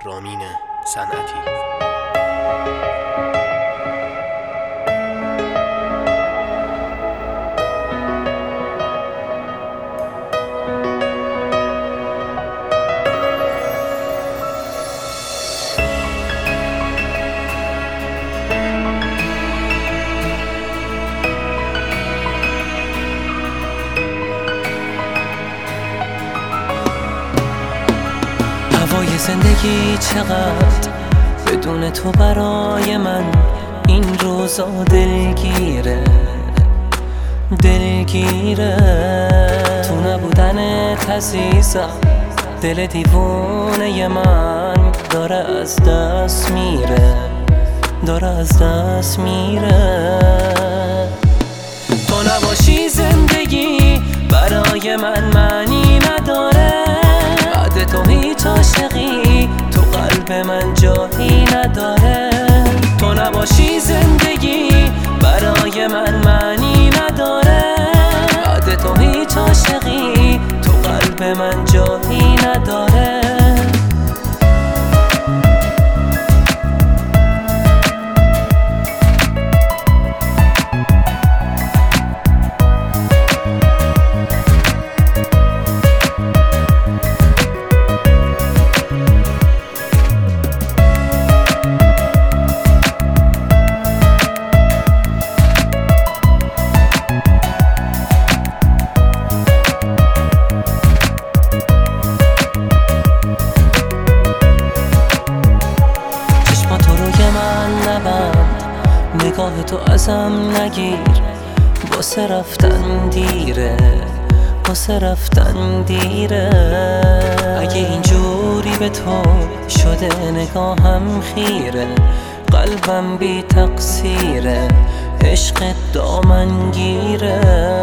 رامین صنعتی. هوای زندگی چقدر بدون تو برای من این روزا دلگیره تو نبودنت عزیزم دل دیوونه من داره از دست میره تو نباشی زندگی برای من معنی نداره، بعد تو هیچ عاشقی تو قلب من جایی نداره. تو نباشی زندگی برای من معنی نداره، بعد تو هیچ عاشقی تو قلب من جایی نداره. نگاه تو ازم نگیر، واسه رفتن دیره. اگه اینجوری به تو شده نگاهم خیره، قلبم بی تقصیره، عشق دامنگیره.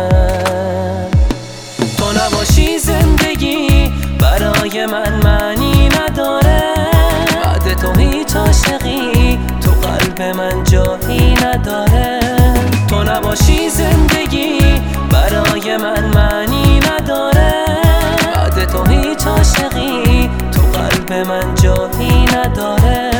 تو نباشی زندگی برای من معنی نداره، بعد تو هیچ عاشقی تو قلب من جایی نداره. تو نباشی زندگی برای من معنی نداره، بعد تو هیچ عاشقی تو قلب من جایی نداره.